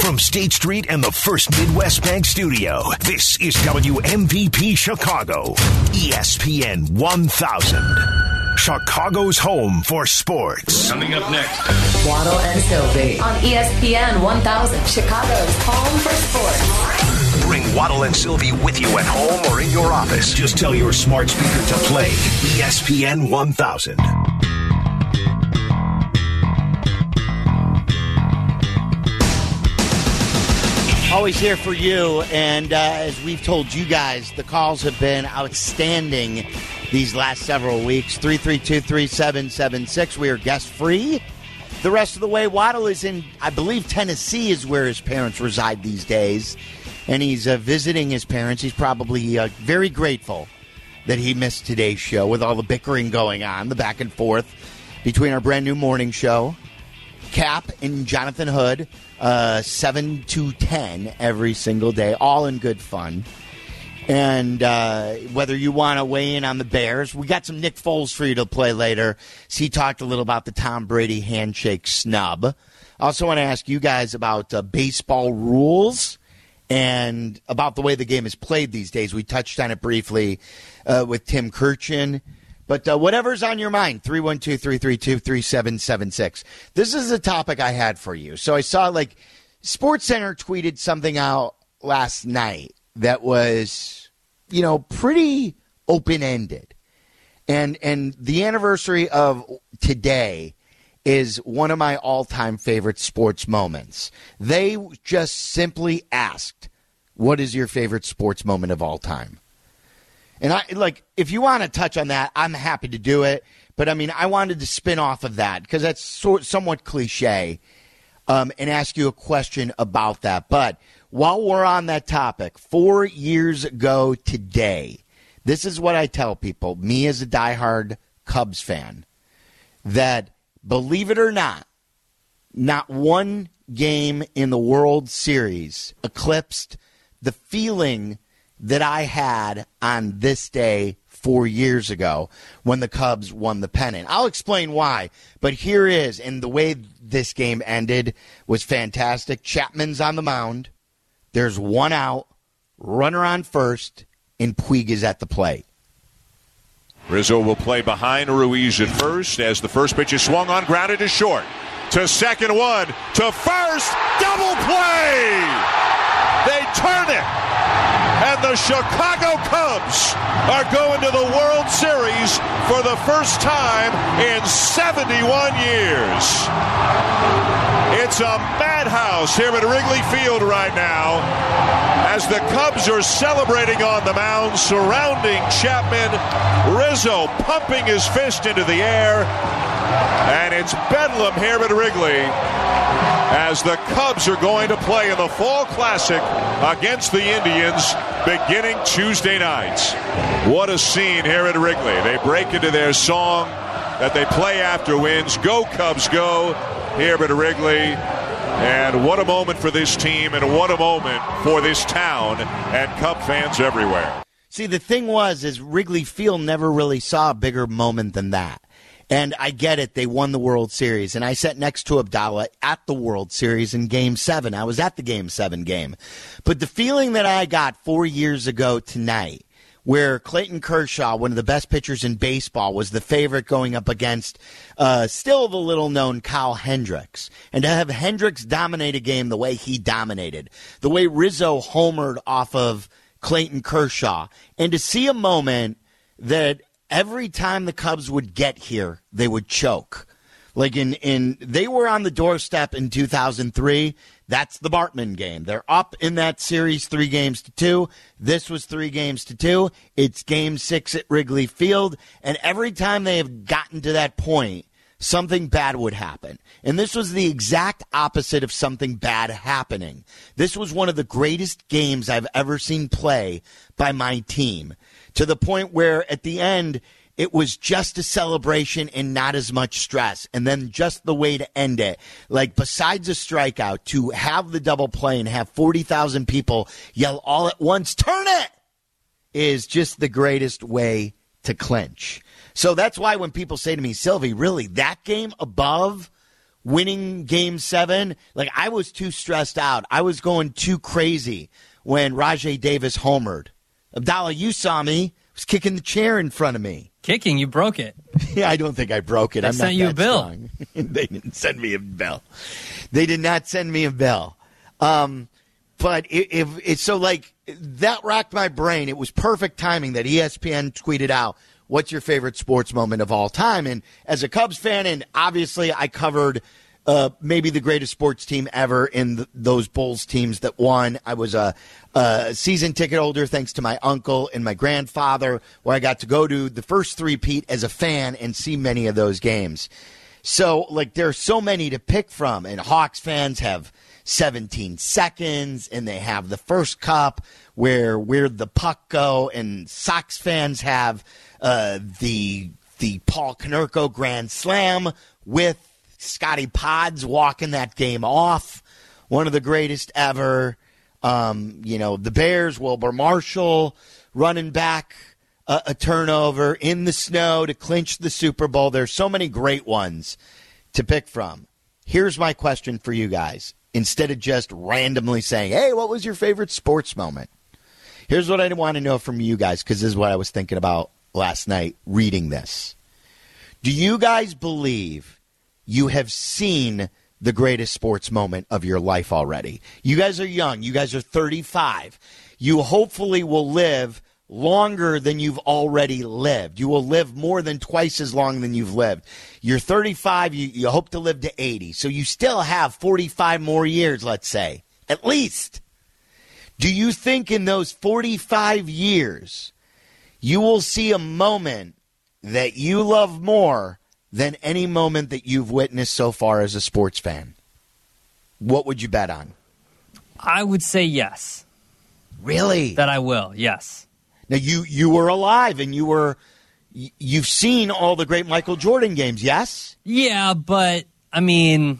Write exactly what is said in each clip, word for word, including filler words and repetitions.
From State Street and the First Midwest Bank Studio, this is W M V P Chicago, E S P N one thousand. Chicago's home for sports. Coming up next, Waddle and Sylvie on E S P N one thousand, Chicago's home for sports. Bring Waddle and Sylvie with you at home or in your office. Just tell your smart speaker to play E S P N one thousand. Always here for you, and uh, as we've told you guys, the calls have been outstanding these last several weeks. three three two, three seven seven six. We are guest-free the rest of the way. Waddle is in, I believe, Tennessee is where his parents reside these days, and he's uh, visiting his parents. He's probably uh, very grateful that he missed today's show with all the bickering going on, the back and forth between our brand-new morning show, Cap and Jonathan Hood, uh, seven to ten every single day, all in good fun. And uh, whether you want to weigh in on the Bears, we got some Nick Foles for you to play later. So he talked a little about the Tom Brady handshake snub. I also want to ask you guys about uh, baseball rules and about the way the game is played these days. We touched on it briefly uh, with Tim Kirchin. But uh, whatever's on your mind, three one two, three three two, three seven seven six. This is a topic I had for you. So I saw, like, SportsCenter tweeted something out last night that was, you know, pretty open-ended. And and the anniversary of today is one of my all-time favorite sports moments. They just simply asked, what is your favorite sports moment of all time? And, I like, if you want to touch on that, I'm happy to do it. But, I mean, I wanted to spin off of that because that's sort, somewhat cliche um, and ask you a question about that. But while we're on that topic, four years ago today, this is what I tell people, me as a diehard Cubs fan, that, believe it or not, not one game in the World Series eclipsed the feeling that I had on this day four years ago when the Cubs won the pennant. I'll explain why, but here is, and the way this game ended was fantastic. Chapman's on the mound. There's one out, runner on first, and Puig is at the plate. Rizzo will play behind Ruiz at first as the first pitch is swung on, grounded to short. To second one, to first, double play! They turn it! And the Chicago Cubs are going to the World Series for the first time in seventy-one years. It's a madhouse here at Wrigley Field right now as the Cubs are celebrating on the mound, surrounding Chapman. Rizzo pumping his fist into the air. And it's bedlam here at Wrigley as the Cubs are going to play in the Fall Classic against the Indians beginning Tuesday nights. What a scene here at Wrigley. They break into their song that they play after wins. Go Cubs, go, here at Wrigley. And what a moment for this team, and what a moment for this town and Cub fans everywhere. See, the thing was, is Wrigley Field never really saw a bigger moment than that. And I get it, they won the World Series. And I sat next to Abdallah at the World Series in Game seven. I was at the Game seven game. But the feeling that I got four years ago tonight, where Clayton Kershaw, one of the best pitchers in baseball, was the favorite going up against uh, still the little-known Kyle Hendricks. And to have Hendricks dominate a game the way he dominated, the way Rizzo homered off of Clayton Kershaw, and to see a moment that every time the Cubs would get here, they would choke. Like in, in they were on the doorstep in two thousand three. That's the Bartman game. They're up in that series three games to two. This was three games to two. It's game six at Wrigley Field. And every time they have gotten to that point, something bad would happen. And this was the exact opposite of something bad happening. This was one of the greatest games I've ever seen play by my team, to the point where at the end it was just a celebration and not as much stress. And then just the way to end it, like besides a strikeout, to have the double play and have forty thousand people yell all at once, turn it, is just the greatest way to clinch. So that's why when people say to me, Sylvie, really, that game above winning game seven, like I was too stressed out. I was going too crazy when Rajay Davis homered. Abdallah, you saw me. I was kicking the chair in front of me. Kicking? You broke it. Yeah, I don't think I broke it. They I'm sent not you that a bill. Strong. They didn't send me a bill. They did not send me a bill. Um, but if it's so like that racked my brain. It was perfect timing that E S P N tweeted out, what's your favorite sports moment of all time? And as a Cubs fan, and obviously I covered uh, maybe the greatest sports team ever in the, those Bulls teams that won. I was a, a season ticket holder thanks to my uncle and my grandfather, where I got to go to the first three-peat as a fan and see many of those games. So, like, there are so many to pick from, and Hawks fans have seventeen seconds, and they have the first cup where where'd the puck go, and Sox fans have uh, the the Paul Konerko Grand Slam with Scotty Pods walking that game off, one of the greatest ever. Um, you know, the Bears, Wilbur Marshall running back a, a turnover in the snow to clinch the Super Bowl. There's so many great ones to pick from. Here's my question for you guys. Instead of just randomly saying, hey, what was your favorite sports moment? Here's what I want to know from you guys, because this is what I was thinking about last night reading this. Do you guys believe you have seen the greatest sports moment of your life already? You guys are young. You guys are thirty-five. You hopefully will live longer than you've already lived. You will live more than twice as long than you've lived. You're thirty-five. You, you hope to live to eighty. So you still have forty-five more years, let's say, at least. Do you think in those forty-five years you will see a moment that you love more than any moment that you've witnessed so far as a sports fan? What would you bet on? I would say yes. Really? That I will, yes. Now, you, you were alive, and you were, you've seen all the great Michael Jordan games, yes? Yeah, but, I mean,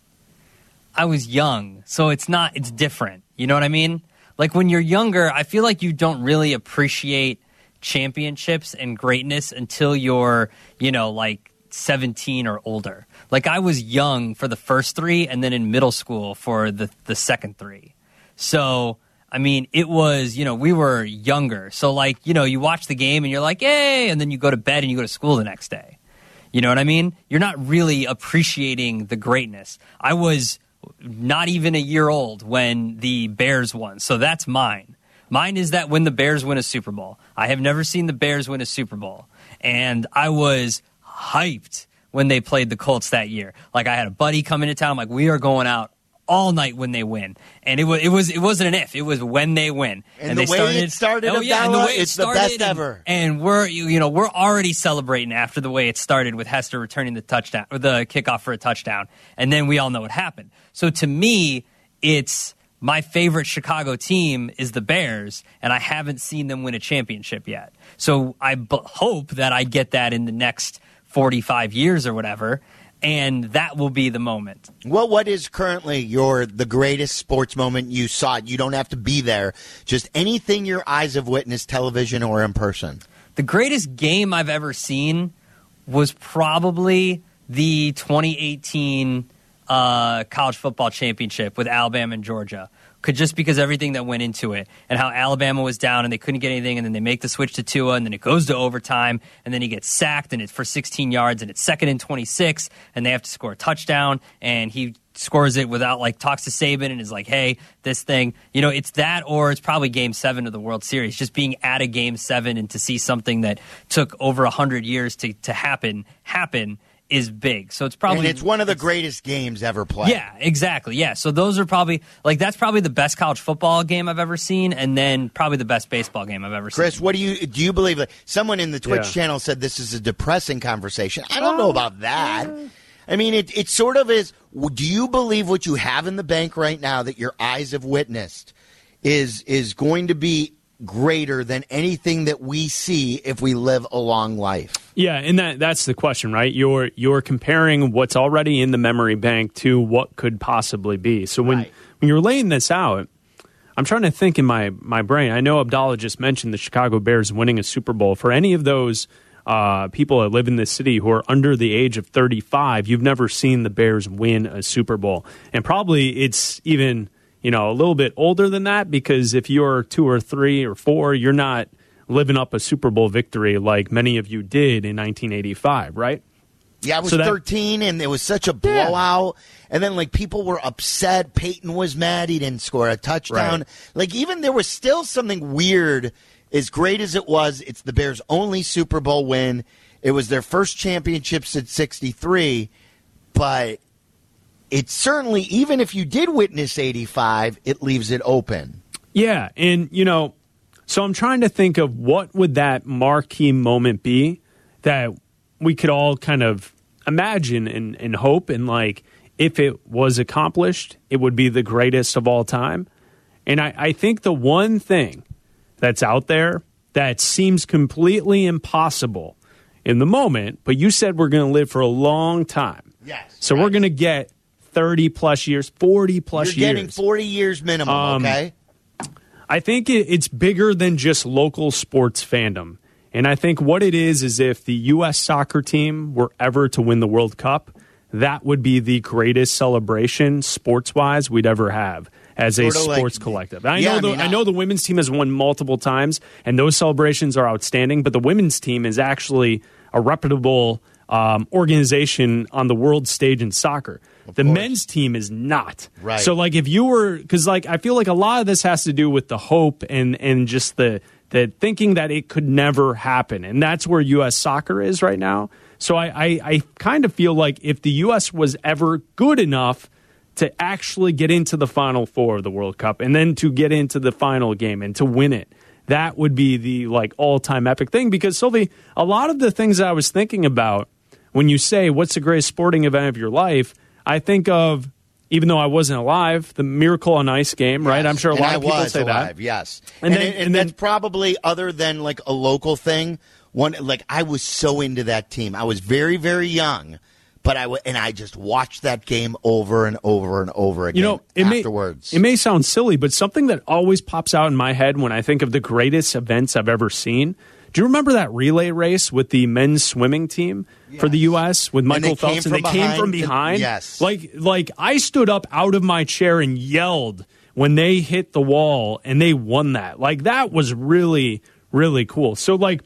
I was young, so it's not, it's different. You know what I mean? Like, when you're younger, I feel like you don't really appreciate championships and greatness until you're, you know, like, seventeen or older. Like, I was young for the first three and then in middle school for the, the second three. So, I mean, it was, you know, we were younger. So, like, you know, you watch the game and you're like, yay, and then you go to bed and you go to school the next day. You know what I mean? You're not really appreciating the greatness. I was not even a year old when the Bears won. So that's mine. Mine is that when the Bears win a Super Bowl. I have never seen the Bears win a Super Bowl. And I was hyped when they played the Colts that year. Like, I had a buddy come into town. I'm like, we are going out all night when they win. And it was it was it wasn't an if, it was when they win. And, and the they way started, it started, oh, yeah, and the way it it's started, the best and, ever. And we're you, you know we're already celebrating after the way it started with Hester returning the touchdown or the kickoff for a touchdown, and then we all know what happened. So to me, it's my favorite Chicago team is the Bears, and I haven't seen them win a championship yet. So I b- hope that I get that in the next forty-five years or whatever, and that will be the moment. Well, what is currently your the greatest sports moment you saw? You don't have to be there. Just anything your eyes have witnessed, television or in person. The greatest game I've ever seen was probably the twenty eighteen uh, college football championship with Alabama and Georgia. Could just because everything that went into it and how Alabama was down and they couldn't get anything, and then they make the switch to Tua, and then it goes to overtime, and then he gets sacked, and it's for sixteen yards, and it's second and twenty-six, and they have to score a touchdown, and he scores it without, like, talks to Saban and is like, hey, this thing, you know, it's that, or it's probably game seven of the World Series, just being at a game seven and to see something that took over one hundred years to, to happen, happen. is big. So it's probably... And it's one of the greatest games ever played. Yeah, exactly. Yeah, so those are probably... Like, that's probably the best college football game I've ever seen, and then probably the best baseball game I've ever seen. Chris, what do you... Do you believe... Like, someone in the Twitch Yeah. channel said this is a depressing conversation. I don't know about that. I mean, it, it sort of is... Do you believe what you have in the bank right now that your eyes have witnessed is is going to be greater than anything that we see if we live a long life? Yeah, and that that's the question, right? You're you're comparing what's already in the memory bank to what could possibly be. So when, Right. when you're laying this out, I'm trying to think in my, my brain. I know Abdallah just mentioned the Chicago Bears winning a Super Bowl. For any of those uh, people that live in this city who are under the age of thirty-five, you've never seen the Bears win a Super Bowl. And probably it's even, you know, a little bit older than that, because if you're two or three or four, you're not living up a Super Bowl victory like many of you did in nineteen eighty-five, right? Yeah, I was so that, thirteen, and it was such a blowout. Yeah. And then, like, people were upset. Peyton was mad he didn't score a touchdown. Right. Like, even there was still something weird. As great as it was, it's the Bears' only Super Bowl win. It was their first championship since sixty-three. But it's certainly, even if you did witness eighty-five, it leaves it open. Yeah, and, you know, so I'm trying to think of what would that marquee moment be that we could all kind of imagine and, and hope, and, like, if it was accomplished, it would be the greatest of all time. And I, I think the one thing that's out there that seems completely impossible in the moment, but you said we're going to live for a long time. Yes. So right. we're going to get thirty plus years, forty plus You're years. getting forty years minimum, um, okay? I think it, it's bigger than just local sports fandom. And I think what it is is if the U S soccer team were ever to win the World Cup, that would be the greatest celebration sports-wise we'd ever have as a sort of sports like, collective. I yeah, know I, the, mean, I know the women's team has won multiple times, and those celebrations are outstanding, but the women's team is actually a reputable um, organization on the world stage in soccer. Of the course. men's team is not. Right. So, like, if you were, because, like, I feel like a lot of this has to do with the hope and and just the the thinking that it could never happen, and that's where U S soccer is right now. So, I I, I kind of feel like if the U S was ever good enough to actually get into the Final Four of the World Cup, and then to get into the final game and to win it, that would be the, like, all-time epic thing. Because, Sylvie, a lot of the things I was thinking about when you say, what's the greatest sporting event of your life, I think of, even though I wasn't alive, the Miracle on Ice game, yes. right? I'm sure a and lot I of people was say alive, that. Yes. And, and, then, and, and, and then, that's probably, other than, like, a local thing, one, like, I was so into that team. I was very, very young. But I w- and I just watched that game over and over and over again. You know, it afterwards. May, it may sound silly, but something that always pops out in my head when I think of the greatest events I've ever seen. Do you remember that relay race with the men's swimming team yes. for the U S with Michael and Phelps? And they came from behind. To, yes. Like, like I stood up out of my chair and yelled when they hit the wall and they won that. Like, that was really, really cool. So, like,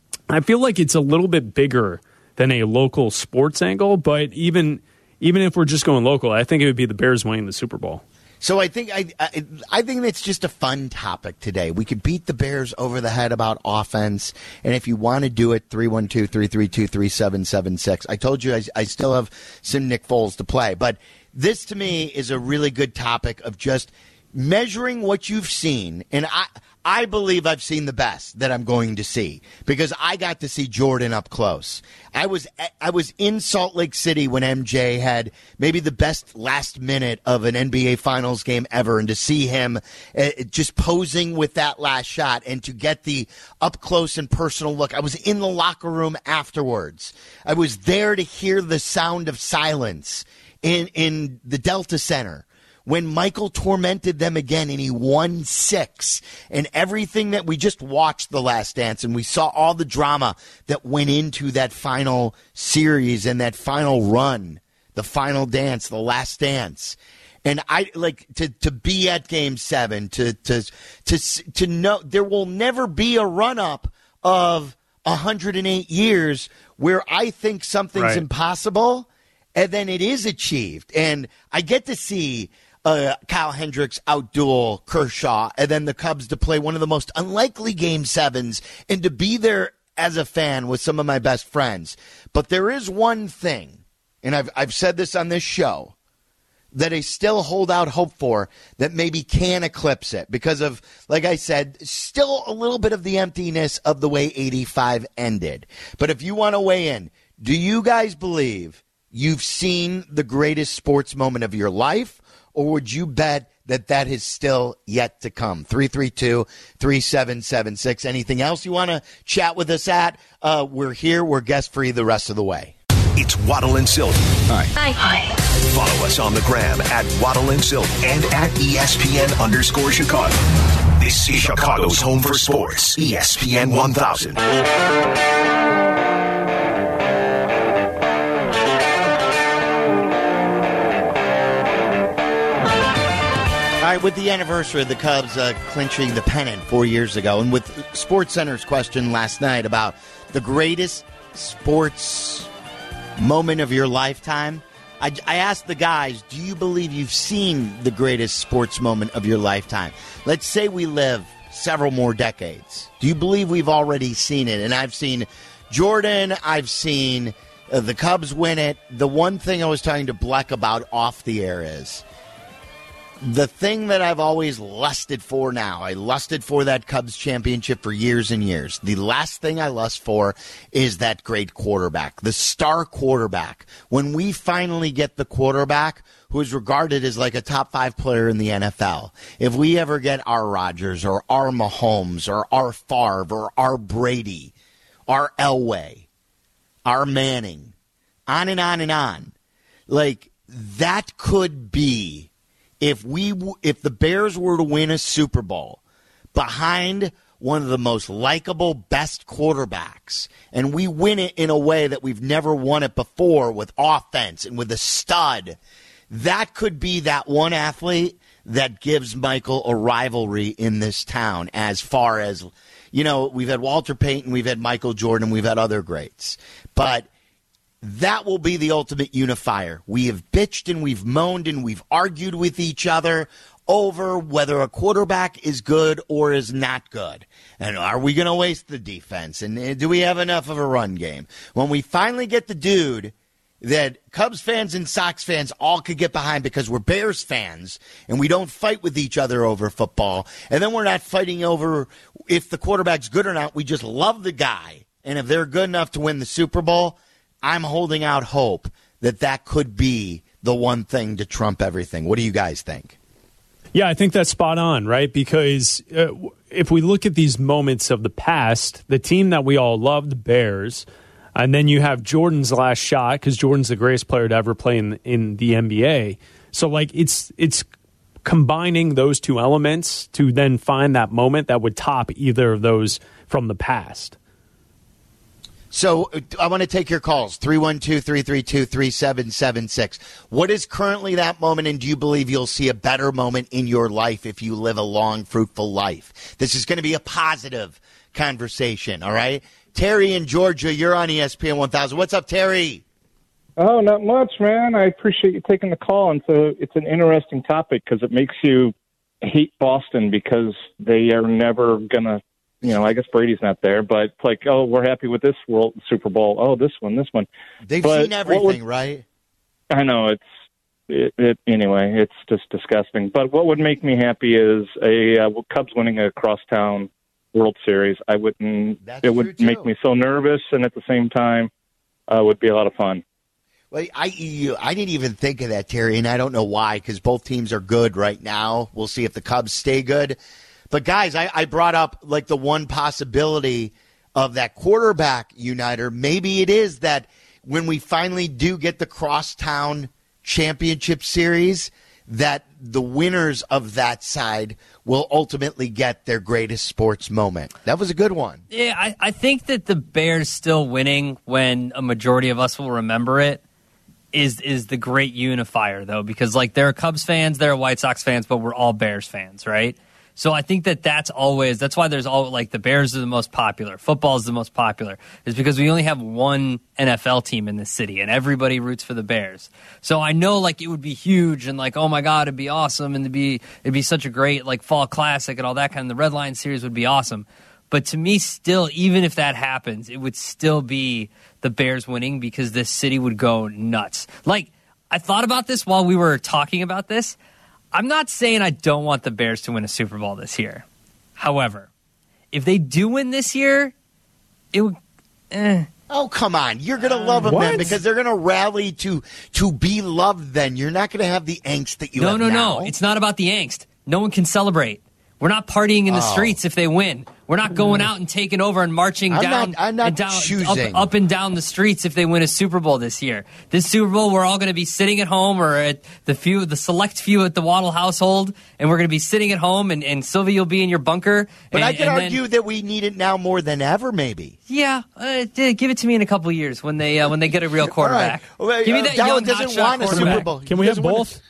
I feel like it's a little bit bigger than a local sports angle, but even even if we're just going local, I think it would be the Bears winning the Super Bowl. So I think I, I I think it's just a fun topic today. We could beat the Bears over the head about offense, and if you want to do it, three one two, three three two, three seven seven six. I told you I, I still have some Nick Foles to play, but this to me is a really good topic of just measuring what you've seen, and I. I believe I've seen the best that I'm going to see because I got to see Jordan up close. I was I was in Salt Lake City when M J had maybe the best last minute of an N B A Finals game ever, and to see him uh, just posing with that last shot and to get the up close and personal look. I was in the locker room afterwards. I was there to hear the sound of silence in in the Delta Center when Michael tormented them again and he won six, and everything that we just watched The Last Dance, and we saw all the drama that went into that final series and that final run, the final dance, the last dance. And I like to, to be at game seven, to, to, to, to know there will never be a run up of one hundred eight years where I think something's right. impossible and then it is achieved. And I get to see Uh, Kyle Hendricks outduel Kershaw, and then the Cubs to play one of the most unlikely game sevens, and to be there as a fan with some of my best friends. But there is one thing, and I've I've said this on this show, that I still hold out hope for that maybe can eclipse it because of, like I said, still a little bit of the emptiness of the way eighty-five ended. But if you want to weigh in, do you guys believe you've seen the greatest sports moment of your life? Or would you bet that that is still yet to come? three three two, three seven seven six. Anything else you want to chat with us at? Uh, we're here. We're guest-free the rest of the way. It's Waddle and Sylvie. Hi. Hi. Hi. Follow us on the gram at Waddle and Sylvie and at E S P N underscore Chicago. This is Chicago's home for sports. E S P N one thousand. right, with the anniversary of the Cubs uh, clinching the pennant four years ago, and with SportsCenter's question last night about the greatest sports moment of your lifetime, I, I asked the guys, do you believe you've seen the greatest sports moment of your lifetime? Let's say we live several more decades. Do you believe we've already seen it? And I've seen Jordan, I've seen uh, the Cubs win it. The one thing I was talking to Bleck about off the air is the thing that I've always lusted for now. I lusted for that Cubs championship for years and years. The last thing I lust for is that great quarterback, the star quarterback. When we finally get the quarterback who is regarded as like a top five player in the N F L, if we ever get our Rodgers or our Mahomes or our Favre or our Brady, our Elway, our Manning, on and on and on, like that could be, If we, if the Bears were to win a Super Bowl behind one of the most likable, best quarterbacks, and we win it in a way that we've never won it before with offense and with a stud, that could be that one athlete that gives Michael a rivalry in this town as far as, you know, we've had Walter Payton, we've had Michael Jordan, we've had other greats. But that will be the ultimate unifier. We have bitched and we've moaned and we've argued with each other over whether a quarterback is good or is not good. And are we going to waste the defense? And do we have enough of a run game? When we finally get the dude that Cubs fans and Sox fans all could get behind because we're Bears fans and we don't fight with each other over football, and then we're not fighting over if the quarterback's good or not, we just love the guy. And if they're good enough to win the Super Bowl, I'm holding out hope that that could be the one thing to trump everything. What do you guys think? Yeah, I think that's spot on, right? Because uh, if we look at these moments of the past, the team that we all loved, the Bears, and then you have Jordan's last shot, because Jordan's the greatest player to ever play in, in the N B A. So, like, it's it's combining those two elements to then find that moment that would top either of those from the past. So I want to take your calls, three one two, three three two, three seven seven six. What is currently that moment, and do you believe you'll see a better moment in your life if you live a long, fruitful life? This is going to be a positive conversation, all right? Terry in Georgia, you're on E S P N one thousand. What's up, Terry? Oh, not much, man. I appreciate you taking the call. And so it's an interesting topic because it makes you hate Boston because they are never going to, you know, I guess Brady's not there, but it's like, oh, we're happy with this World Super Bowl. Oh, this one, this one. They've but seen everything, would, right? I know. It's it, it. Anyway, it's just disgusting. But what would make me happy is a uh, Cubs winning a crosstown World Series. I wouldn't. That's it would true, make too. me so nervous, and at the same time, uh, would be a lot of fun. Well, I you, I didn't even think of that, Terry, and I don't know why, because both teams are good right now. We'll see if the Cubs stay good. But, guys, I, I brought up, like, the one possibility of that quarterback uniter. Maybe it is that when we finally do get the crosstown championship series, that the winners of that side will ultimately get their greatest sports moment. That was a good one. Yeah, I, I think that the Bears still winning when a majority of us will remember it is is the great unifier, though, because, like, there are Cubs fans, there are White Sox fans, but we're all Bears fans, right? So I think that that's always, that's why there's all, like, the Bears are the most popular. Football is the most popular. Is because we only have one N F L team in this city, and everybody roots for the Bears. So I know, like, it would be huge, and, like, oh, my God, it'd be awesome, and it'd be, it'd be such a great, like, fall classic and all that kind of, the Red Line series would be awesome. But to me, still, even if that happens, it would still be the Bears winning because this city would go nuts. Like, I thought about this while we were talking about this. I'm not saying I don't want the Bears to win a Super Bowl this year. However, if they do win this year, it would. Eh. Oh, come on. You're going to love them what? then because they're going to rally to to be loved then. You're not going to have the angst that you no, have no, now. No, It's not about the angst. No one can celebrate. We're not partying in the Oh. streets if they win. We're not going out and taking over and marching I'm down, not- I'm not and down choosing. up, up and down the streets if they win a Super Bowl this year. This Super Bowl, we're all going to be sitting at home or at the few, the select few at the Waddle household, and we're going to be sitting at home, and, and Sylvia, you'll be in your bunker. But and, I can and argue then, that we need it now more than ever, maybe. yeah, uh, d- give it to me in a couple years when they uh, when they get a real quarterback. All right. Well, Give me uh, that Dallas young doesn't hotshot want a Super quarterback. Bowl. Can He we have doesn't want both?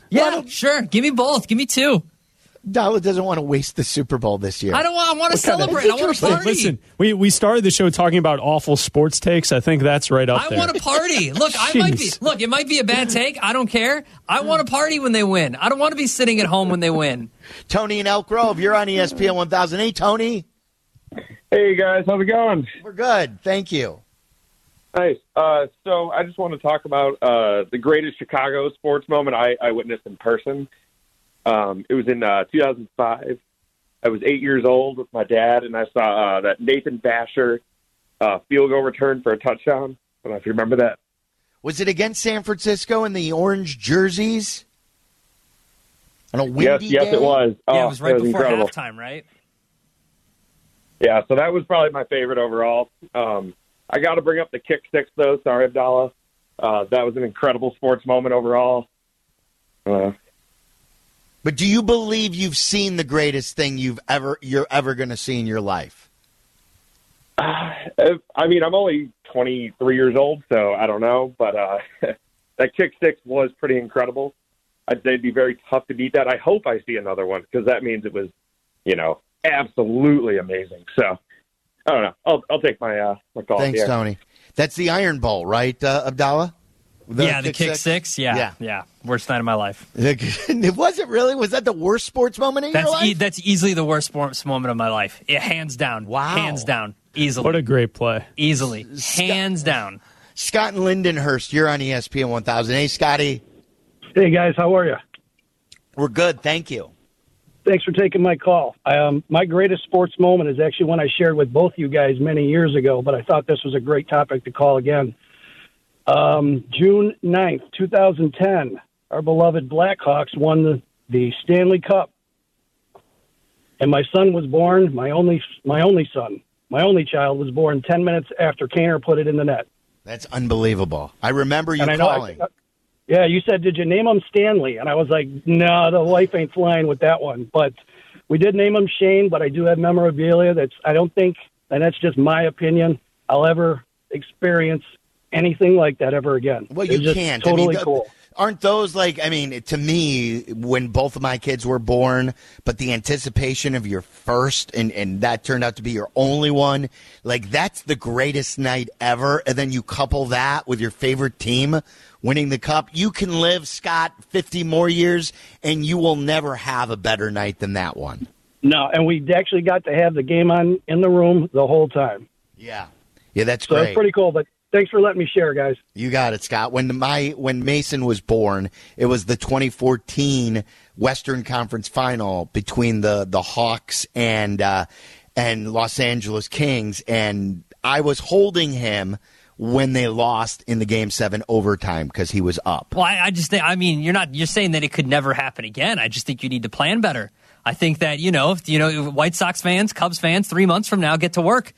Yeah, sure. Give me both. Give me two. Dalla doesn't want to waste the Super Bowl this year. I don't want. I want to celebrate. I want to party. Listen, we, we started the show talking about awful sports takes. I think that's right up I there. want to party. Look, I might be. Look, it might be a bad take. I don't care. I want to party when they win. I don't want to be sitting at home when they win. Tony in Elk Grove, you're on E S P N one thousand eight. Tony. Hey, guys. How's it going? We're good. Thank you. Nice. Uh, so I just want to talk about uh, the greatest Chicago sports moment I, I witnessed in person. Um, it was in uh, two thousand five. I was eight years old with my dad, and I saw uh, that Nathan Basher uh, field goal return for a touchdown. I don't know if you remember that. Was it against San Francisco in the orange jerseys? On a windy yes, yes, day? it was. Yeah, oh, it was right was before incredible. halftime, right? Yeah, so that was probably my favorite overall. Um, I got to bring up the kick six, though. Sorry, Abdallah. Uh, that was an incredible sports moment overall. Uh, But do you believe you've seen the greatest thing you've ever you're ever going to see in your life? I mean, I'm only twenty-three years old, so I don't know. But uh, that kick six was pretty incredible. I'd say it'd be very tough to beat that. I hope I see another one because that means it was, you know, absolutely amazing. So I don't know. I'll I'll take my uh, my call. Thanks, yeah. Tony. That's the Iron Bowl, right, uh, Abdallah? The yeah, the kick six. six yeah, Yeah. yeah, worst night of my life. It wasn't really. Was that the worst sports moment in That's your life? e- that's easily the worst sports moment of my life. Yeah, hands down. Wow. Hands down. Easily. What a great play. Easily. Hands down. Scott and Lindenhurst, you're on E S P N one thousand. Hey, Scotty. Hey, guys, how are you? We're good, thank you. Thanks for taking my call. Um, my greatest sports moment is actually one I shared with both you guys many years ago, but I thought this was a great topic to call again. Um, June ninth, twenty ten, our beloved Blackhawks won the, the Stanley Cup. And my son was born, my only my only son, my only child was born ten minutes after Kaner put it in the net. That's unbelievable. I remember you And I know I- calling. Yeah, you said, did you name him Stanley? And I was like, no, the wife ain't flying with that one. But we did name him Shane, but I do have memorabilia that's, I don't think, and that's just my opinion, I'll ever experience anything like that ever again. Well, It's you just can't. Totally I mean, th- cool. Aren't those like, I mean, to me, when both of my kids were born, but the anticipation of your first, and, and that turned out to be your only one, like that's the greatest night ever. And then you couple that with your favorite team winning the cup. You can live, Scott, fifty more years, and you will never have a better night than that one. No, and we actually got to have the game on in the room the whole time. Yeah. Yeah, that's So great. it's pretty cool, but thanks for letting me share, guys. You got it, Scott. When my when Mason was born, it was the twenty fourteen Western Conference Final between the the Hawks and uh, and Los Angeles Kings, and I was holding him when they lost in the Game Seven overtime because he was up. Well, I, I just think, I mean, you're not, you're saying that it could never happen again. I just think you need to plan better. I think that, you know, if, you know, White Sox fans, Cubs fans, three months from now get to work.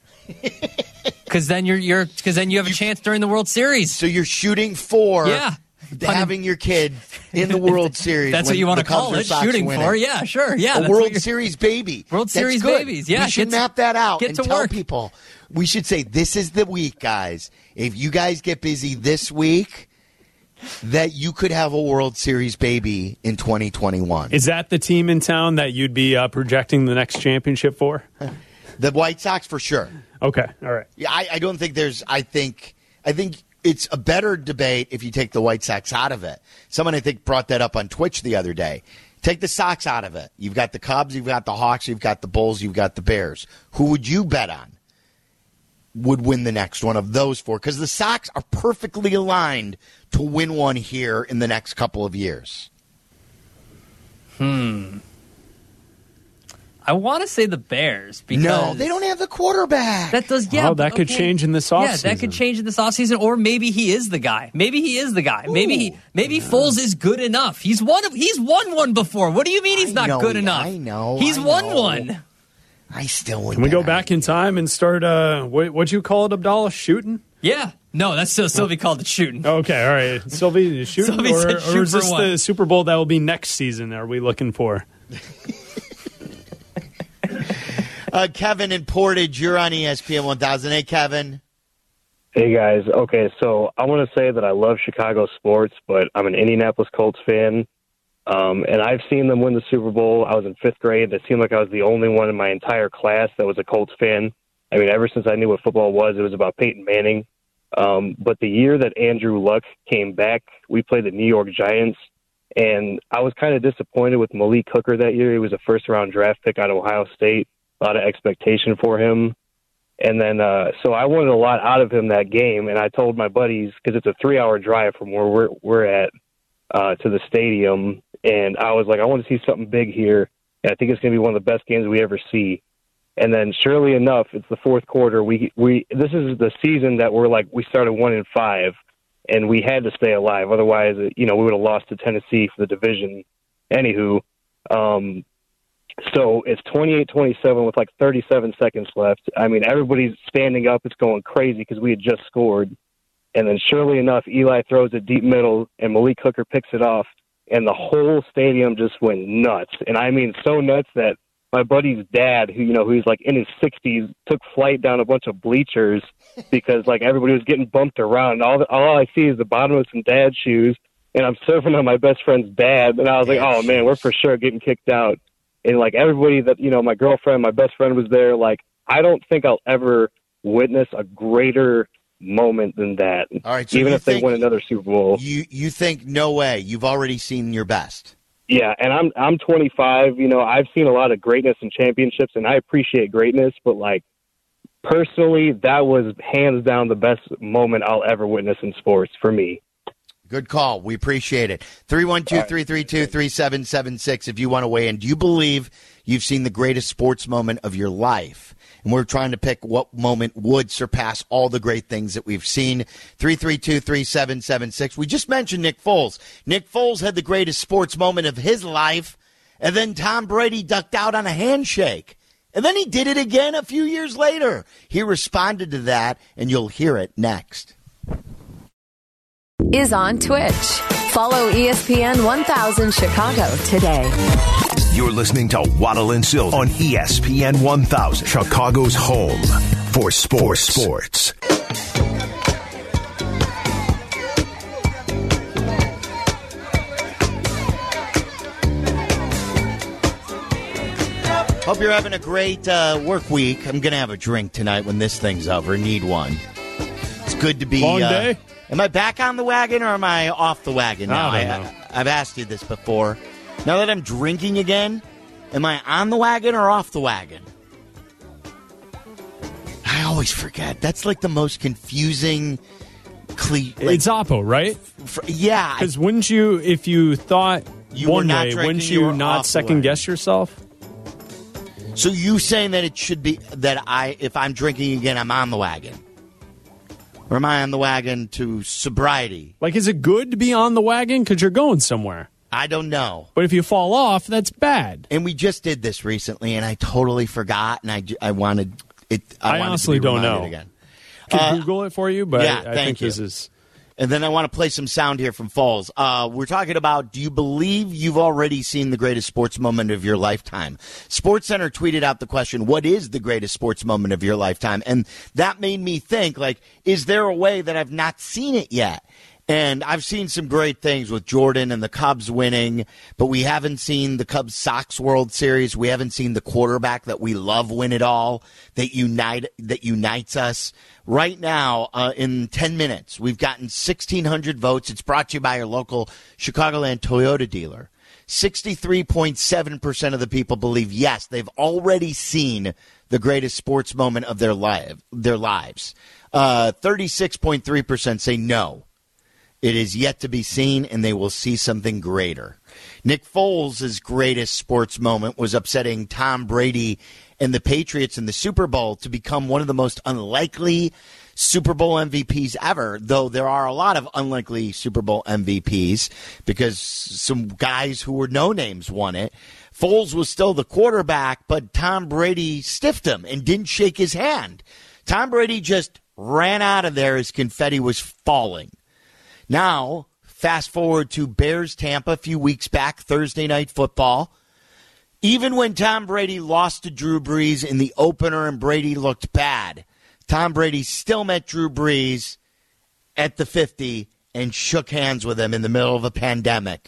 Because then you're, you're, because then you have a chance during the World Series. So you're shooting for Yeah. having your kid in the World Series. That's when what you want the to call Cubs or it, Sox shooting winning. for. Yeah, sure. Yeah. A that's what World you're- Series baby. World That's Series good. babies. Yeah, we should get to- map that out get and to tell work. people. We should say, this is the week, guys. If you guys get busy this week, that you could have a World Series baby in twenty twenty-one. Is that the team in town that you'd be uh, projecting the next championship for? The White Sox, for sure. Okay, all right. Yeah, I, I don't think there's. I think. I think it's a better debate if you take the White Sox out of it. Someone I think brought that up on Twitch the other day. Take the Sox out of it. You've got the Cubs, you've got the Hawks, you've got the Bulls, you've got the Bears. Who would you bet on would win the next one of those four? Because the Sox are perfectly aligned to win one here in the next couple of years. Hmm. I want to say the Bears because No, they don't have the quarterback. That does, yeah. Oh, that but- could okay. change in this Yeah, offseason. that could change in this offseason, or maybe he is the guy. Maybe he is the guy. Maybe he, maybe Foles is good enough. He's won. He's won one before. What do you mean he's I not know, good enough? I know. He's I won know. one. I still wouldn't. Can we go bet back on in time and start, uh, what, what'd you call it, Abdallah? Shooting? Yeah. No, that's still Sylvie called it shooting. Okay, all right. Sylvie, shooting? Sylvie or, said or shoot is this for what? the Super Bowl that will be next season? Are we looking for? Uh, Kevin in Portage, you're on E S P N one thousand. Hey, Kevin. Hey, guys. Okay, so I want to say that I love Chicago sports, but I'm an Indianapolis Colts fan, Um, and I've seen them win the Super Bowl. I was in fifth grade. It seemed like I was the only one in my entire class that was a Colts fan. I mean, ever since I knew what football was, it was about Peyton Manning. Um, but the year that Andrew Luck came back, we played the New York Giants, and I was kind of disappointed with Malik Hooker that year. He was a first-round draft pick out of Ohio State, a lot of expectation for him. And then, uh, so I wanted a lot out of him that game, and I told my buddies, because it's a three-hour drive from where we're, we're at uh, to the stadium, and I was like, I want to see something big here, and I think it's going to be one of the best games we ever see. And then, surely enough, it's the fourth quarter. We we this is the season that we're like we started one and five, and we had to stay alive. Otherwise, you know, we would have lost to Tennessee for the division. Anywho, um, so it's twenty-eight twenty-seven with like thirty-seven seconds left. I mean, everybody's standing up. It's going crazy because we had just scored. And then, surely enough, Eli throws it deep middle, and Malik Hooker picks it off, and the whole stadium just went nuts. And I mean, so nuts that my buddy's dad, who, you know, who's like in his sixties, took flight down a bunch of bleachers because like everybody was getting bumped around. And all, the, all I see is the bottom of some dad's shoes, and I'm surfing on my best friend's dad. And I was like, oh man, we're for sure getting kicked out. And like everybody that, you know, my girlfriend, my best friend was there. Like, I don't think I'll ever witness a greater moment than that. All right, so even if they think, win another Super Bowl. You you think no way? You've already seen your best. Yeah, and I'm I'm twenty-five. You know, I've seen a lot of greatness in championships, and I appreciate greatness. But like personally, that was hands down the best moment I'll ever witness in sports for me. Good call. We appreciate it. three one two, three three two, three seven seven six if you want to weigh in. Do you believe you've seen the greatest sports moment of your life? And we're trying to pick what moment would surpass all the great things that we've seen. three three two, three seven seven six. We just mentioned Nick Foles. Nick Foles had the greatest sports moment of his life, and then Tom Brady ducked out on a handshake. And then he did it again a few years later. He responded to that, and you'll hear it next. Is on Twitch. Follow E S P N one thousand Chicago today. You're listening to Waddle and Silver on E S P N one thousand, Chicago's home for sports. sports. Hope you're having a great uh, work week. I'm going to have a drink tonight when this thing's over. Need one. It's good to be. Long uh, day? Am I back on the wagon or am I off the wagon now? I don't I, know. I, I've asked you this before. Now that I'm drinking again, am I on the wagon or off the wagon? I always forget. That's like the most confusing. Cle- like, It's Oppo, right? for, yeah. Because wouldn't you, if you thought You were one not way, drinking, wouldn't you you, were not off the second wagon. guess yourself? So you saying that it should be that I, if I'm drinking again, I'm on the wagon? Or am I on the wagon to sobriety? Like, is it good to be on the wagon because you're going somewhere? I don't know. But if you fall off, that's bad. And we just did this recently, and I totally forgot, and I, ju- I wanted it. I, I wanted honestly to be don't reminded know. Again. Can Uh, Google it for you, but yeah, I, I thank think you. this is. And then I want to play some sound here from Falls. Uh, we're talking about, do you believe you've already seen the greatest sports moment of your lifetime? SportsCenter tweeted out the question, what is the greatest sports moment of your lifetime? And that made me think, like, is there a way that I've not seen it yet? And I've seen some great things with Jordan and the Cubs winning, but we haven't seen the Cubs Sox World Series. We haven't seen the quarterback that we love win it all, that unite that unites us. Right now, uh, in ten minutes, we've gotten sixteen hundred votes. It's brought to you by your local Chicagoland Toyota dealer. sixty-three point seven percent of the people believe, yes, they've already seen the greatest sports moment of their life, their lives. Uh, thirty-six point three percent say no. It is yet to be seen, and they will see something greater. Nick Foles' greatest sports moment was upsetting Tom Brady and the Patriots in the Super Bowl to become one of the most unlikely Super Bowl M V Ps ever, though there are a lot of unlikely Super Bowl M V Ps because some guys who were no-names won it. Foles was still the quarterback, but Tom Brady stiffed him and didn't shake his hand. Tom Brady just ran out of there as confetti was falling. Now, fast forward to Bears-Tampa a few weeks back, Thursday Night Football. Even when Tom Brady lost to Drew Brees in the opener and Brady looked bad, Tom Brady still met Drew Brees at the fifty and shook hands with him in the middle of a pandemic.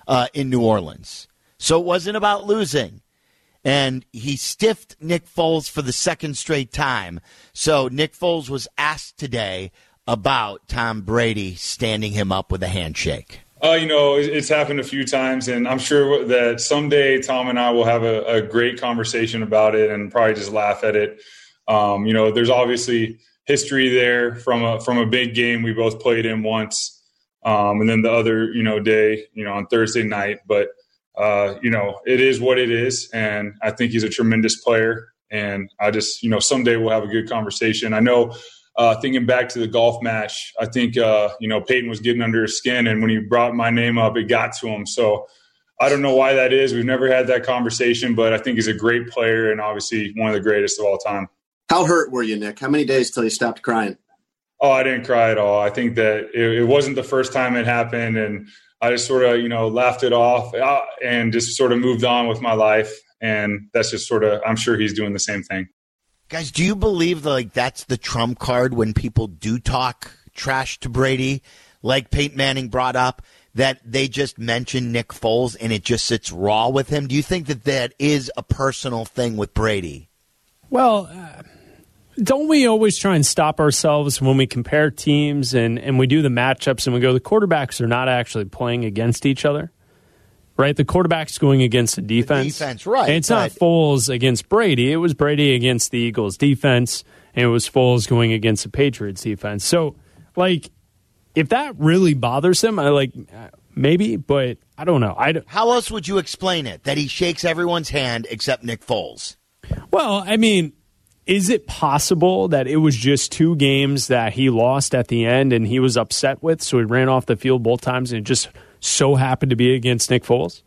uh, in New Orleans. So it wasn't about losing. And he stiffed Nick Foles for the second straight time. So Nick Foles was asked today about Tom Brady standing him up with a handshake. Uh, you know, it's happened a few times, and I'm sure that someday Tom and I will have a, a great conversation about it and probably just laugh at it. Um, you know, there's obviously history there from a from a big game we both played in once, um, and then the other, you know, day, you know, on Thursday night. But uh, you know, it is what it is, and I think he's a tremendous player. And I just, you know, someday we'll have a good conversation. I know. Uh, thinking back to the golf match, I think, uh, you know, Peyton was getting under his skin, and when he brought my name up, it got to him. So I don't know why that is. We've never had that conversation, but I think he's a great player and obviously one of the greatest of all time. How hurt were you, Nick? How many days till you stopped crying? Oh, I didn't cry at all. I think that it, it wasn't the first time it happened, and I just sort of, you know, laughed it off and just sort of moved on with my life. And that's just sort of, I'm sure he's doing the same thing. Guys, do you believe like that's the trump card when people do talk trash to Brady, like Peyton Manning brought up, that they just mention Nick Foles and it just sits raw with him? Do you think that that is a personal thing with Brady? Well, uh, don't we always try and stop ourselves when we compare teams and, and we do the matchups and we go, the quarterbacks are not actually playing against each other? Right, the quarterback's going against the defense. The defense, right. And it's not Foles against Brady. It was Brady against the Eagles' defense, and it was Foles going against the Patriots' defense. So, like, if that really bothers him, I like maybe, but I don't know. I don't, How else would you explain it, that he shakes everyone's hand except Nick Foles? Well, I mean, is it possible that it was just two games that he lost at the end and he was upset with, so he ran off the field both times and it just so happened to be against Nick Foles?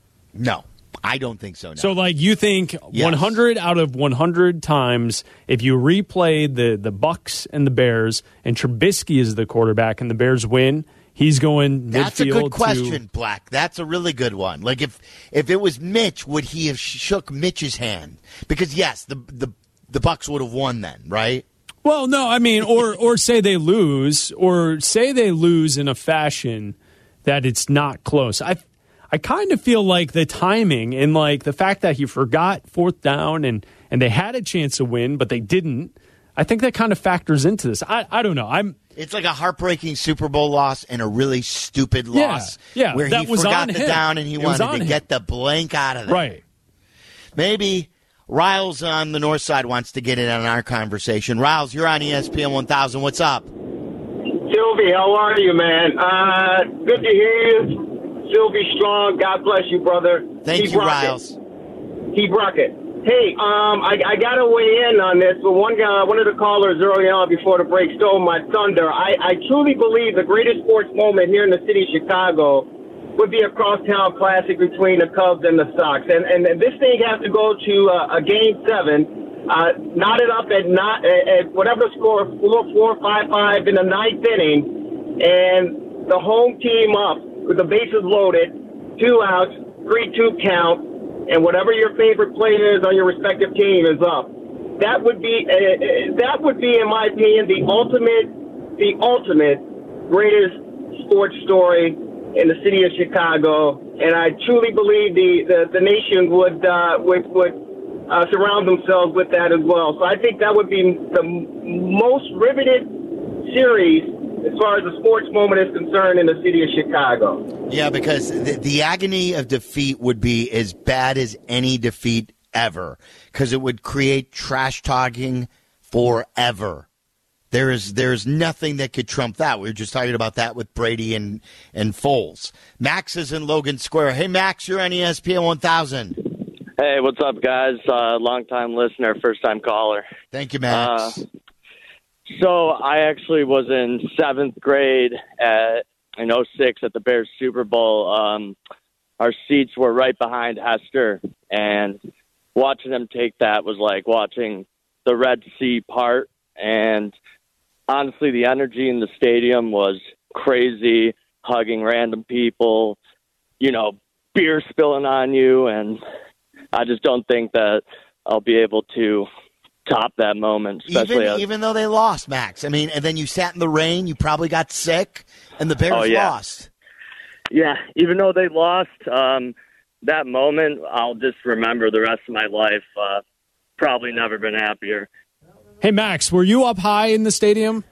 No, I don't think so. No. So, like, you think yes. one hundred out of one hundred times, if you replay the, the Bucs and the Bears, and Trubisky is the quarterback and the Bears win, he's going That's midfield a good question, to, Black. That's a really good one. Like, if if it was Mitch, would he have shook Mitch's hand? Because, yes, the the, the Bucs would have won then, right? Well, no, I mean, or or say they lose, or say they lose in a fashion that it's not close. I I kind of feel like the timing and like the fact that he forgot fourth down and, and they had a chance to win, but they didn't. I think that kind of factors into this. I, I don't know. I'm. It's like a heartbreaking Super Bowl loss and a really stupid loss. Yeah, yeah where that he was forgot on the him. down and he it wanted to him. get the blank out of there. Right. Maybe Riles on the north side wants to get in on our conversation. Riles, you're on E S P N one thousand. What's up? Sylvie, how are you, man? Uh, good to hear you. Sylvie Strong, God bless you, brother. Thank Keep you, rocking. Riles. Keep rocking. Hey, um, I, I got to weigh in on this, but one guy, one of the callers early on before the break stole my thunder. I, I truly believe the greatest sports moment here in the city of Chicago would be a crosstown classic between the Cubs and the Sox. And, and, and this thing has to go to uh, a game seven. Uh, knotted up at not at, at whatever the score, four, four, five, five in the ninth inning, and the home team up with the bases loaded, two outs, three-two count, and whatever your favorite player is on your respective team is up. That would be uh, that would be, in my opinion, the ultimate, the ultimate greatest sports story in the city of Chicago, and I truly believe the the, the nation would uh, would would. Uh, surround themselves with that as well. So I think that would be the most riveted series as far as the sports moment is concerned in the city of Chicago. Yeah, because the, the agony of defeat would be as bad as any defeat ever, because it would create trash talking forever. There is there's nothing that could trump that. We were just talking about that with Brady and, and Foles. Max is in Logan Square. Hey, Max, you're on E S P N one thousand. Hey, what's up, guys? Uh, long-time listener, first-time caller. Thank you, Max. Uh, so I actually was in seventh grade at, in oh six at the Bears Super Bowl. Um, our seats were right behind Hester, and watching them take that was like watching the Red Sea part. And honestly, the energy in the stadium was crazy, hugging random people, you know, beer spilling on you, and I just don't think that I'll be able to top that moment. Especially even, as, even though they lost, Max. I mean, and then you sat in the rain, you probably got sick, and the Bears oh, yeah. lost. yeah, even though they lost, um, that moment I'll just remember the rest of my life. Uh, probably never been happier. Hey, Max, were you up high in the stadium?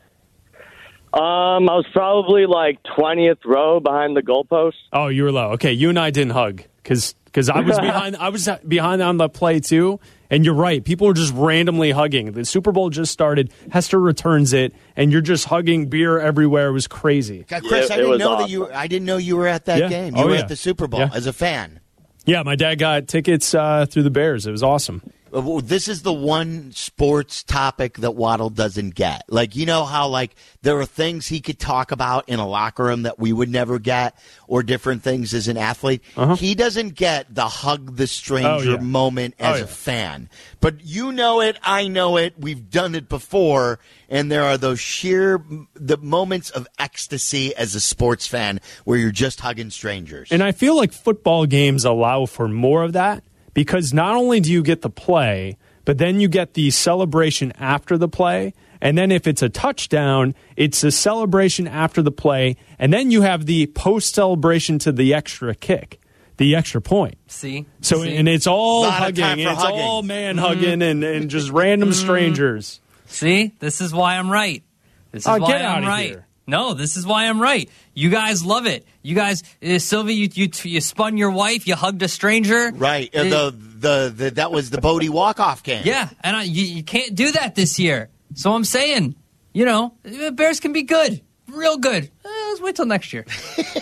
Um, I was probably like twentieth row behind the goalpost. Oh, you were low. Okay, you and I didn't hug because because I was behind. I was behind on the play too. And you're right. People are just randomly hugging. The Super Bowl just started. Hester returns it, and you're just hugging beer everywhere. It was crazy. God, Chris, Yeah, I didn't know awesome. that you. I didn't know you were at that Yeah. game. You Oh, were yeah. at the Super Bowl Yeah. as a fan. Yeah, my dad got tickets uh, through the Bears. It was awesome. Well, this is the one sports topic that Waddle doesn't get. Like, you know how, like, there are things he could talk about in a locker room that we would never get, or different things as an athlete. Uh-huh. He doesn't get the hug the stranger Oh, yeah. moment Oh, as yeah. a fan. But you know it, I know it, we've done it before, and there are those sheer the moments of ecstasy as a sports fan where you're just hugging strangers. And I feel like football games allow for more of that because not only do you get the play, but then you get the celebration after the play. And then if it's a touchdown, it's a celebration after the play. And then you have the post celebration to the extra kick, the extra point. See? So, See? and it's all Lot of hugging. time for It's hugging. all man hugging and, and just random strangers. See? This is why I'm right. This is Oh, why get I'm outta right. here. No, this is why I'm right. You guys love it. You guys, uh, Sylvie, you, you you spun your wife. You hugged a stranger. Right. Uh, Uh, the, the the that was the Bodie walk-off game. Yeah, and I, you, you can't do that this year. So I'm saying, you know, uh, Bears can be good, real good. Uh, let's wait till next year.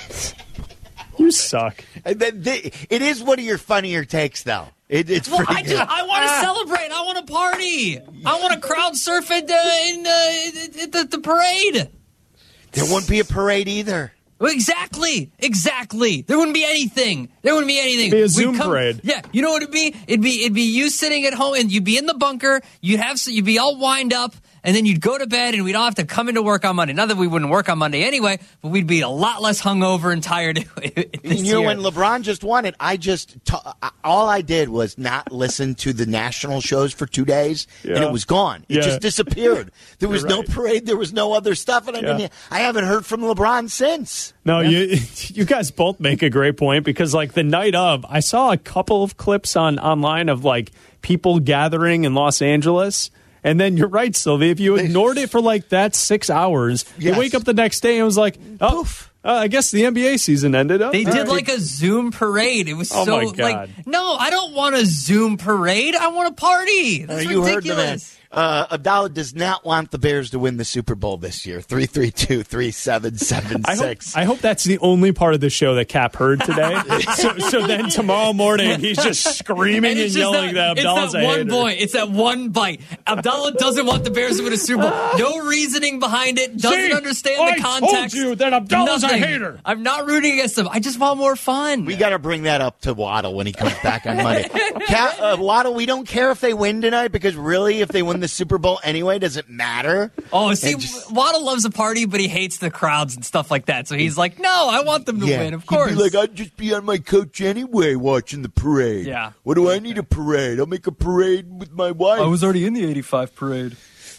You suck. And then they- It is one of your funnier takes, though. It, it's Well, pretty I, good. just, I want to celebrate. I want to party. I want to crowd surf at, uh, in uh, at the, the parade. There wouldn't be a parade either. Well, Exactly, exactly. There wouldn't be anything. There wouldn't be anything. Be a We'd Zoom come- parade. Yeah, you know what it'd be? It'd be it'd be you sitting at home, and you'd be in the bunker. You'd have you'd be all wind up, and then you'd go to bed, and we'd all have to come into work on Monday. Not that we wouldn't work on Monday anyway, but we'd be a lot less hungover and tired this You know, year. when LeBron just won it, I just ta- all I did was not listen to the national shows for two days, and Yeah. it was gone. It Yeah. just disappeared. There was You're no right. parade. There was no other stuff, and I Yeah. didn't. I haven't heard from LeBron since. No, you you guys both make a great point because like the night of, I saw a couple of clips on online of like people gathering in Los Angeles. And then you're right, Sylvie. If you ignored it for like that six hours, Yes. you wake up the next day and it was like, oh, uh, I guess the N B A season ended. Oh, They all did right. like a Zoom parade. It was Oh, so my God. like no, I don't want a Zoom parade. I want a party. That's Uh, you heard the man. ridiculous. Uh, Abdallah does not want the Bears to win the Super Bowl this year. three three two, three seven seven I hope, six. I hope that's the only part of the show that Cap heard today. so, so then tomorrow morning he's just screaming and, it's just yelling that, that, Abdallah's it's that a one hater. point. It's that one bite. Abdallah doesn't want the Bears to win a Super Bowl. No reasoning behind it. Doesn't See? understand I the told context. you that Abdallah's a Nothing. hater. I'm not rooting against them. I just want more fun. We got to bring that up to Waddle when he comes back on Monday. Ca- uh, Waddle, we don't care if they win tonight because really, if they win the Super Bowl anyway, does it matter? Oh, see, And just- Waddle loves a party, but he hates the crowds and stuff like that. So he's like, no, I want them to win, of course. He'd be like, I'd just be on my couch anyway watching the parade. Yeah. What do I need a parade? I'll make a parade with my wife. already in the eighty-five parade.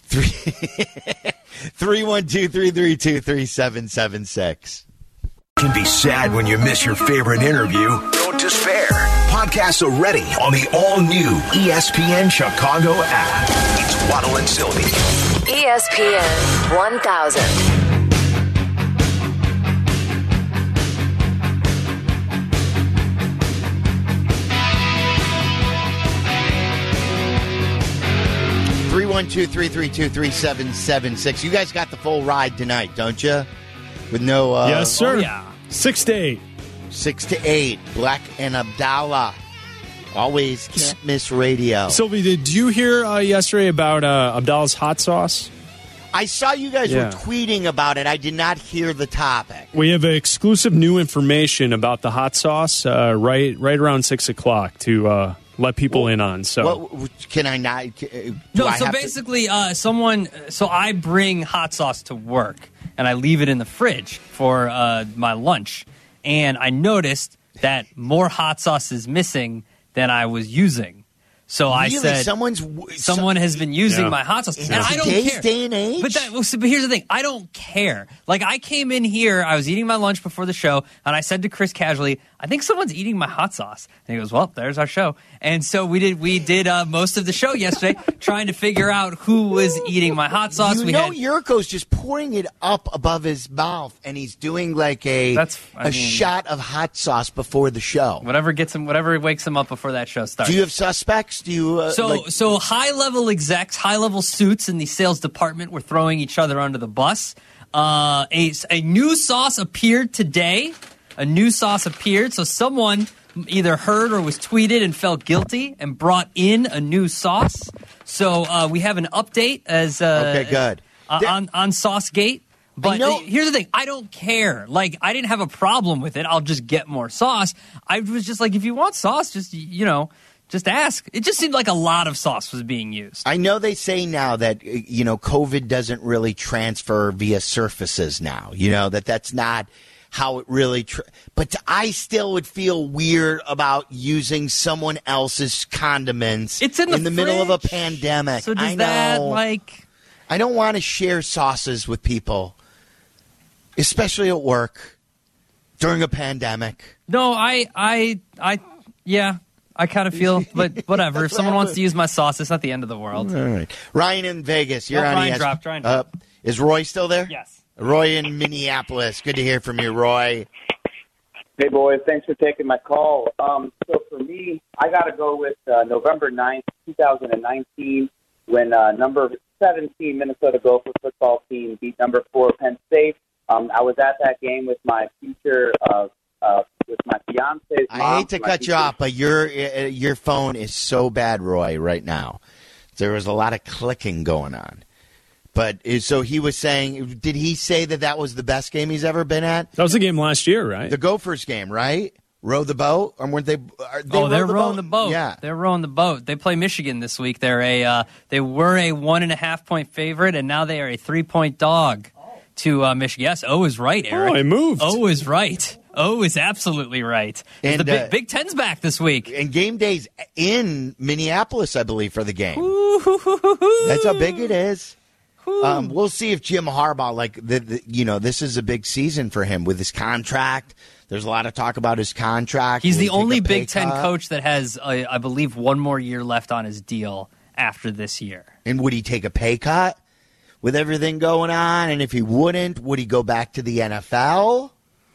three one two, three three two, three seven seven six. Can be sad when you miss your favorite interview. Don't despair. Podcasts are ready on the all-new E S P N Chicago app. It's Waddle and Sylvie. E S P N one thousand. three one two, three three two, three seven seven six. You guys got the full ride tonight, don't you? With no... Uh, Yes, sir. Oh, yeah. Six to eight. Six to eight. Black and Abdallah. Always can't miss radio. Sylvie, did you hear uh, yesterday about uh, Abdallah's hot sauce? I saw you guys Yeah. were tweeting about it. I did not hear the topic. We have exclusive new information about the hot sauce uh, right right around six o'clock to uh, let people in on. So What can I not? uh, Do No, I so have to- basically, uh, someone. So I bring hot sauce to work, and I leave it in the fridge for uh, my lunch. And I noticed that more hot sauce is missing than I was using. So I Really? said, Someone's someone has been using Yeah. my hot sauce, In and I don't today's care. day and age? But, that, but here's the thing: I don't care. Like I came in here, I was eating my lunch before the show, and I said to Chris casually, "I think someone's eating my hot sauce." And he goes, "Well, there's our show." And so we did. We did uh, most of the show yesterday, trying to figure out who was eating my hot sauce. You we know, had, Yurko's just pouring it up above his mouth, and he's doing like a That's- I a mean- shot of hot sauce before the show. whatever gets him, whatever wakes him up before that show starts. Do you have suspects? Do you uh, So, like, so high-level execs, high-level suits in the sales department were throwing each other under the bus. Uh, a, a new sauce appeared today. A new sauce appeared. So someone either heard or was tweeted and felt guilty and brought in a new sauce. So uh, we have an update as uh, Okay, good. uh, on on Saucegate. But know- uh, here's the thing: I don't care. Like, I didn't have a problem with it. I'll just get more sauce. I was just like, if you want sauce, just you know. Just ask. It just seemed like a lot of sauce was being used. I know they say now that uh, you know COVID doesn't really transfer via surfaces now. You know that that's not how it really. Tra- but I still would feel weird about using someone else's condiments. It's in the middle of a fridge. pandemic. So does I know. that, like- I don't want to share sauces with people, especially at work during a pandemic. No, I, I, I, yeah, I kind of feel, but whatever. If someone wants to use my sauce, it's not the end of the world. All right, Ryan in Vegas, you're Oh, on Ryan E S- dropped, Ryan uh, dropped. Is Roy still there? Yes. Roy in Minneapolis. Good to hear from you, Roy. Hey, boys. Thanks for taking my call. Um, so for me, I got to go with uh, November ninth, twenty nineteen, when uh, number seventeen Minnesota Gopher football team beat number four Penn State. Um, I was at that game with my future, uh, uh, with my fiance's mom. I hate to my cut you future- off, but your uh, your phone is so bad, Roy, right now. There was a lot of clicking going on. But uh, so he was saying, did he say that that was the best game he's ever been at? That was the game last year, right? The Gophers game, right? Row the boat, or weren't they? Are they oh, they're row the rowing boat? the boat. Yeah. They're rowing the boat. They play Michigan this week. They're a uh, they were a one and a half point favorite, and now they are a three point dog to uh, Michigan. Yes, O is right, Eric. Oh, I moved. O is right. O is absolutely right. And, the Big, uh, Big Ten's back this week. And game day's in Minneapolis, I believe, for the game. That's how big it is. Um, we'll see if Jim Harbaugh, like, the, the, you know, this is a big season for him with his contract. There's a lot of talk about his contract. He's Will the he take only a pay Big Ten cut? coach that has, uh, I believe, one more year left on his deal after this year. And would he take a pay cut with everything going on? And if he wouldn't, would he go back to the N F L?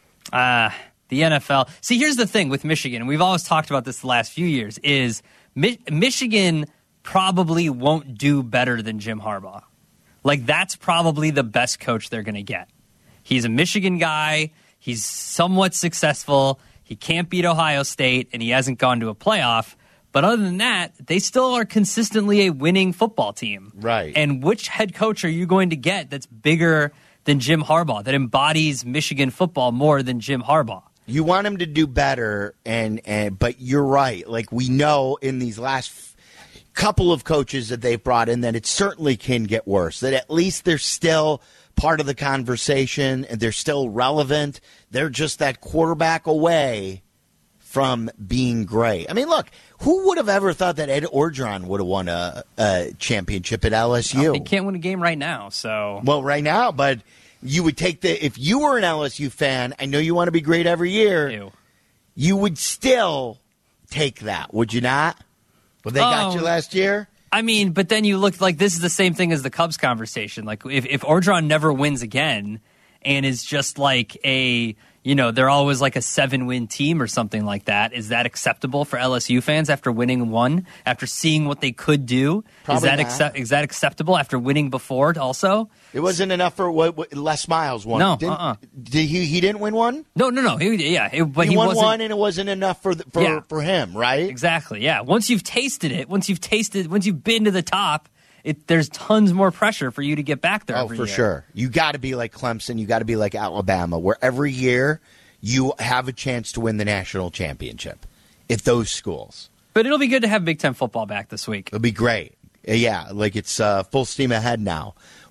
Uh, the N F L. See, here's the thing with Michigan, and we've always talked about this the last few years, is Mi- Michigan probably won't do better than Jim Harbaugh. Like, that's probably the best coach they're going to get. He's a Michigan guy. He's somewhat successful. He can't beat Ohio State, and he hasn't gone to a playoff. But other than that, they still are consistently a winning football team. Right. And which head coach are you going to get that's bigger than Jim Harbaugh, that embodies Michigan football more than Jim Harbaugh? You want him to do better, and, and but you're right. Like, we know in these last f- couple of coaches that they've brought in that it certainly can get worse, that at least they're still part of the conversation and they're still relevant. They're just that quarterback away from being great. I mean, look, who would have ever thought that Ed Orgeron would have won a, a championship at L S U? They can't win a game right now, so... Well, right now, but you would take the... If you were an L S U fan, I know you want to be great every year, Ew. you would still take that, would you not? Well, they got you Oh. last year? I mean, but then you look like this is the same thing as the Cubs conversation. Like, if, if Orgeron never wins again and is just like a, you know, they're always like a seven-win team or something like that, is that acceptable for L S U fans after winning one, after seeing what they could do? Probably is that not. accept, is that acceptable after winning before also? It wasn't enough for what, what Les Miles won. No, Didn't- uh-uh. Did he? He didn't win one. No, no, no. He, yeah, it, but he, he, won wasn't, one, and it wasn't enough for the, for Yeah. for him, right? Exactly. Yeah. Once you've tasted it, once you've tasted, once you've been to the top, it, there's tons more pressure for you to get back there. Oh, every for year. sure. You got to be like Clemson. You got to be like Alabama, where every year you have a chance to win the national championship at those schools. But it'll be good to have Big Ten football back this week. It'll be great. Uh, Yeah, like it's uh, full steam ahead now.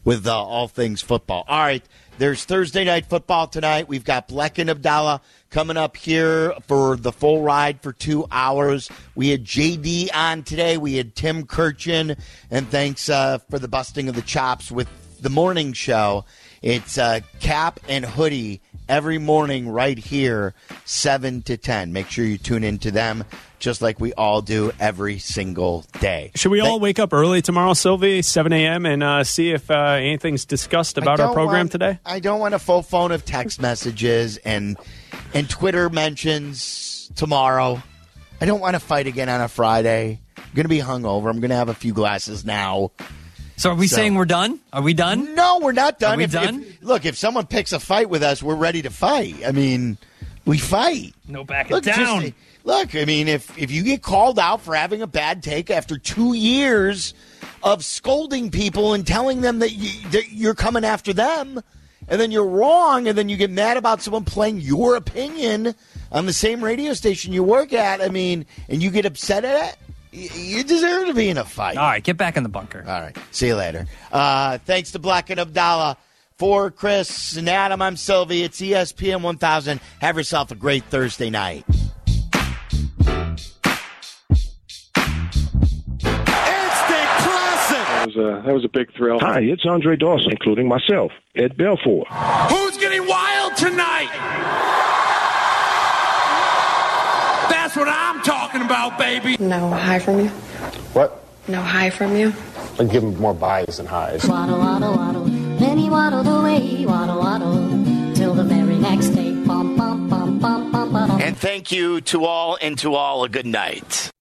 with uh, all things football. All right, there's Thursday night football tonight. We've got Bleck and Abdallah coming up here for the full ride for two hours. We had J D on today. We had Tim Kirchin, and thanks uh, for the busting of the chops with the morning show. It's uh, Cap and Hoodie every morning right here, seven to ten. Make sure you tune in to them, just like we all do every single day. Should we all wake up early tomorrow, Sylvie, seven a.m., and uh, see if uh, anything's discussed about our program want, today? I don't want a full phone of text messages and and Twitter mentions tomorrow. I don't want to fight again on a Friday. I'm going to be hungover. I'm going to have a few glasses now. So are we So- saying we're done? Are we done? No, we're not done. Are we If- if- done? look, if someone picks a fight with us, we're ready to fight. I mean, we fight. No backing Look, just- down. look, I mean, if, if you get called out for having a bad take after two years of scolding people and telling them that, you, that you're coming after them, and then you're wrong, and then you get mad about someone playing your opinion on the same radio station you work at, I mean, and you get upset at it, y- you deserve to be in a fight. All right, get back in the bunker. All right. See you later. Uh, thanks to Bleck and Abdallah. For Chris and Adam, I'm Sylvie. It's E S P N one thousand. Have yourself a great Thursday night. That was a, that was a big thrill. Hi, it's Andre Dawson, including myself, Ed Belfour. Who's getting wild tonight? That's what I'm talking about, baby. No hi from you? What? No hi from you? I give him more buys than highs. Waddle, waddle, waddle. Then he waddled away, waddle, waddle, till the very next day. Bum, bum, bum, bum, bum, bum. And thank you to all, and to all a good night.